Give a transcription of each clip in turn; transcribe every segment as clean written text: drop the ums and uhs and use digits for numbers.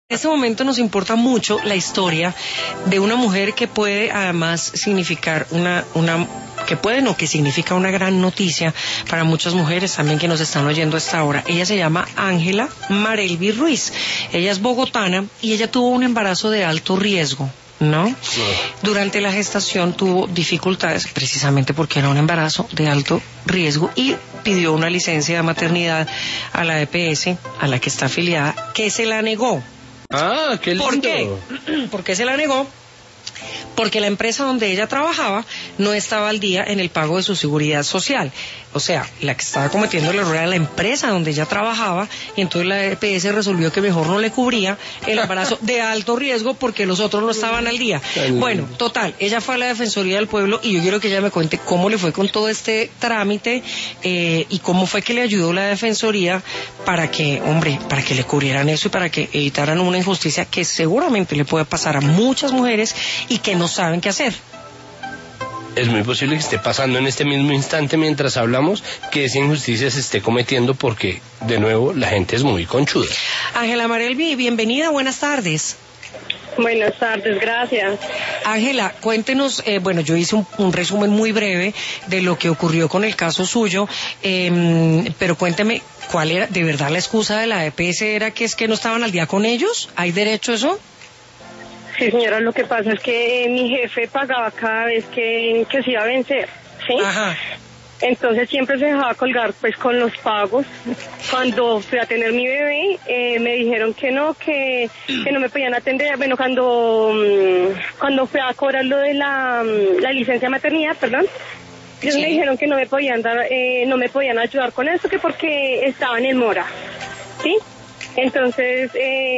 En este momento nos importa mucho la historia de una mujer que puede además significar que significa una gran noticia para muchas mujeres también que nos están oyendo a esta hora. Ella se llama Ángela Marelvi Ruiz. Ella es bogotana y ella tuvo un embarazo de alto riesgo, ¿no? Durante la gestación tuvo dificultades precisamente porque era un embarazo de alto riesgo y pidió una licencia de maternidad a la EPS, a la que está afiliada, que se la negó. Ah, qué lindo. ¿Por qué? ¿Por qué se la negó? Porque la empresa donde ella trabajaba no estaba al día en el pago de su seguridad social. O sea, la que estaba cometiendo el error era la empresa donde ella trabajaba y entonces la EPS resolvió que mejor no le cubría el embarazo de alto riesgo porque los otros no estaban al día. Bueno, total, ella fue a la Defensoría del Pueblo y yo quiero que ella me cuente cómo le fue con todo este trámite y cómo fue que le ayudó la Defensoría para que le cubrieran eso y para que evitaran una injusticia que seguramente le puede pasar a muchas mujeres y que no saben qué hacer. Es muy posible que esté pasando en este mismo instante mientras hablamos que esa injusticia se esté cometiendo porque, de nuevo, la gente es muy conchuda. Ángela Marelvi, bienvenida, buenas tardes. Buenas tardes, gracias. Ángela, cuéntenos, yo hice un resumen muy breve de lo que ocurrió con el caso suyo, pero cuénteme, ¿cuál era de verdad la excusa de la EPS? ¿Era que es que no estaban al día con ellos? ¿Hay derecho a eso? Sí, señora, lo que pasa es que mi jefe pagaba cada vez que se iba a vencer, ¿sí? Ajá. Entonces siempre se dejaba colgar pues con los pagos. Cuando fui a tener mi bebé, me dijeron que no me podían atender. Bueno, cuando fui a cobrar lo de la licencia de maternidad, perdón, ellos me dijeron que no me podían ayudar con eso, que porque estaban en mora, ¿sí? Entonces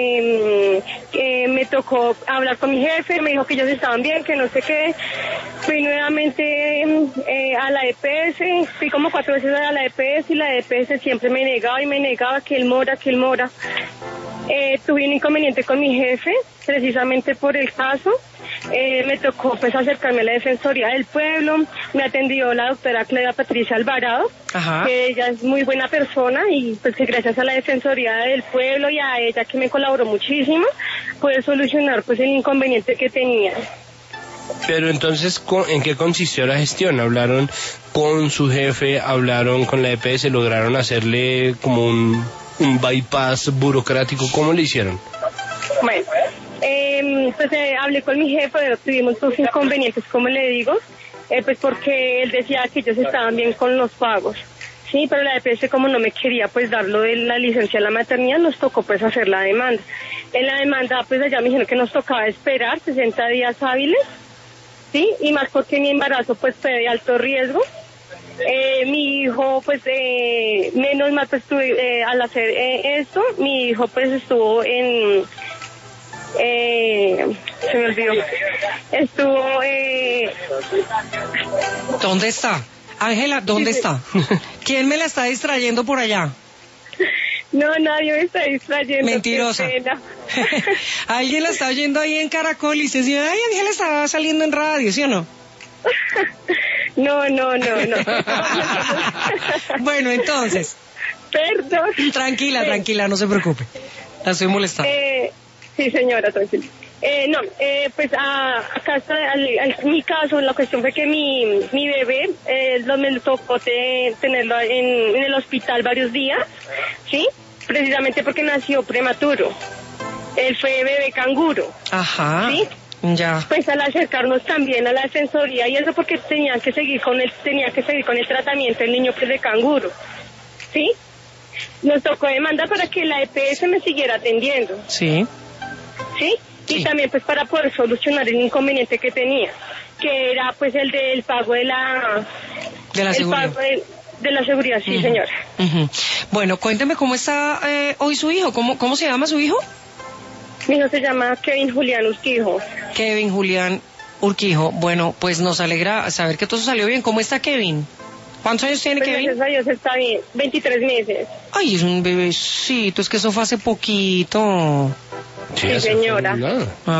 me tocó hablar con mi jefe, me dijo que ellos estaban bien, que no sé qué. Fui nuevamente a la EPS, fui como 4 veces a la EPS y la EPS siempre me negaba que el mora. Tuve un inconveniente con mi jefe, precisamente por el caso. Me tocó pues acercarme a la Defensoría del Pueblo, me atendió la doctora Cleda Patricia Alvarado. Ajá. Que ella es muy buena persona y pues que gracias a la Defensoría del Pueblo y a ella que me colaboró muchísimo, pude solucionar pues el inconveniente que tenía. Pero entonces, ¿en qué consistió la gestión? ¿Hablaron con su jefe, hablaron con la EPS, lograron hacerle como un bypass burocrático? ¿Cómo le hicieron? Bueno, hablé con mi jefe, pero tuvimos dos inconvenientes, como le digo, pues porque él decía que ellos estaban bien con los pagos, sí, pero la EPS como no me quería pues dar lo de la licencia de la maternidad, nos tocó pues hacer la demanda. En la demanda pues allá me dijeron que nos tocaba esperar 60 días hábiles, sí, y más porque mi embarazo pues fue de alto riesgo. Mi hijo pues menos mal pues al hacer esto, mi hijo pues estuvo se me olvidó. ¿Dónde está? Ángela, ¿dónde está? ¿Quién me la está distrayendo por allá? No, nadie me está distrayendo. Mentirosa. Alguien la está oyendo ahí en Caracol y se dice, ay, Ángela está saliendo en radio, ¿sí o no? No. Bueno, entonces. Perdón. Tranquila, no se preocupe. La estoy molestando. Sí, señora, tranquila. Acá está mi caso, la cuestión fue que mi bebé me tocó tenerlo en el hospital varios días, ¿sí? Precisamente porque nació prematuro. Él fue bebé canguro. Ajá. ¿Sí? Ya. Pues al acercarnos también a la defensoría y eso porque tenía que seguir con el tratamiento del niño pues de canguro, ¿sí? Nos tocó demandar para que la EPS me siguiera atendiendo. Sí. ¿Sí? Y sí, también pues para poder solucionar el inconveniente que tenía, que era pues el del pago de la seguridad. Pago de la seguridad, sí, señora. Bueno, cuénteme cómo está hoy su hijo, ¿cómo se llama su hijo? Mi hijo se llama Kevin Julián Urquijo. Kevin Julián Urquijo. Bueno, pues nos alegra saber que todo salió bien. ¿Cómo está Kevin? ¿Cuántos años tiene Kevin? Gracias a Dios está bien, 23 meses. Ay, es un bebecito, es que eso fue hace poquito. Sí, señora.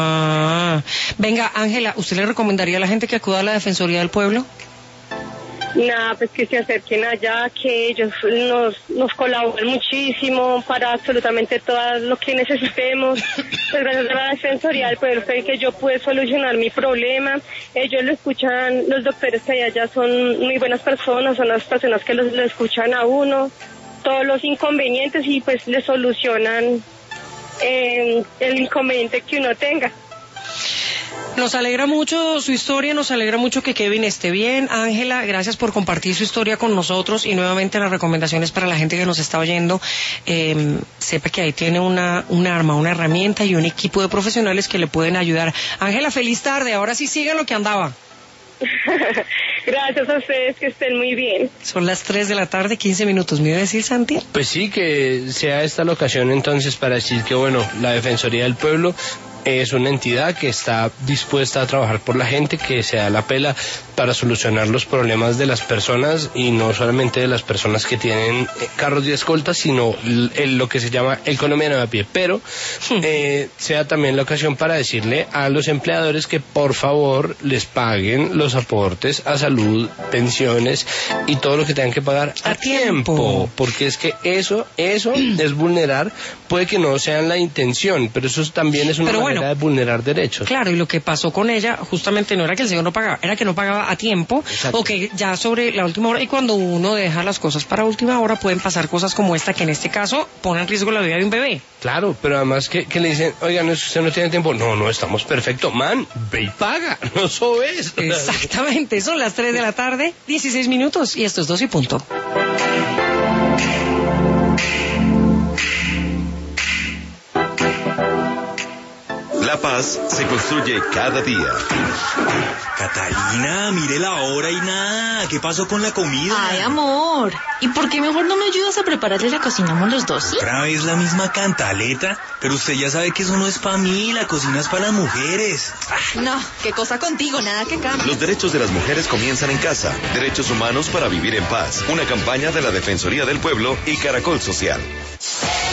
Venga, Ángela, ¿usted le recomendaría a la gente que acuda a la Defensoría del Pueblo? nada, pues que se acerquen allá, que ellos nos colaboran muchísimo para absolutamente todo lo que necesitemos. Pues gracias a la Defensoría del Pueblo fue que yo pude solucionar mi problema. Ellos lo escuchan, los doctores que hay allá son muy buenas personas, son las personas que lo escuchan a uno, todos los inconvenientes y pues le solucionan el inconveniente que uno tenga. Nos alegra mucho su historia, nos alegra mucho que Kevin esté bien. Ángela, gracias por compartir su historia con nosotros y nuevamente las recomendaciones para la gente que nos está oyendo. Sepa que ahí tiene un arma, una herramienta y un equipo de profesionales que le pueden ayudar. Ángela, feliz tarde. Ahora sí sigan lo que andaba. Gracias a ustedes, que estén muy bien. Son las 3 de la tarde, 15 minutos. ¿Me iba a decir, Santi? Pues sí, que sea esta la ocasión entonces para decir que, bueno, la Defensoría del Pueblo es una entidad que está dispuesta a trabajar por la gente, que se da la pela para solucionar los problemas de las personas y no solamente de las personas que tienen carros de escolta, sino lo que se llama el colombiano de a pie. Pero sea también la ocasión para decirle a los empleadores que por favor les paguen los aportes a salud, pensiones y todo lo que tengan que pagar a tiempo, porque es que eso es vulnerar, puede que no sea la intención, pero eso también es una manera de vulnerar derechos. Claro, y lo que pasó con ella justamente no era que el señor no pagaba, era que no pagaba a tiempo. Exacto. O que ya sobre la última hora, y cuando uno deja las cosas para última hora pueden pasar cosas como esta, que en este caso pone en riesgo la vida de un bebé. Claro, pero además que le dicen, oigan, usted no tiene tiempo. No, estamos perfecto. Man, ve y paga, no sobes. Exactamente, son las 3 de la tarde, 16 minutos, y esto es 2 y punto. La paz se construye cada día. Catalina, mire la hora y nada. ¿Qué pasó con la comida? Ay, amor. ¿Y por qué mejor no me ayudas a prepararle la cocinamos los dos, sí? ¿Otra vez la misma cantaleta? Pero usted ya sabe que eso no es para mí, la cocina es para las mujeres. No, qué cosa contigo, nada que cambie. Los derechos de las mujeres comienzan en casa. Derechos humanos para vivir en paz. Una campaña de la Defensoría del Pueblo y Caracol Social.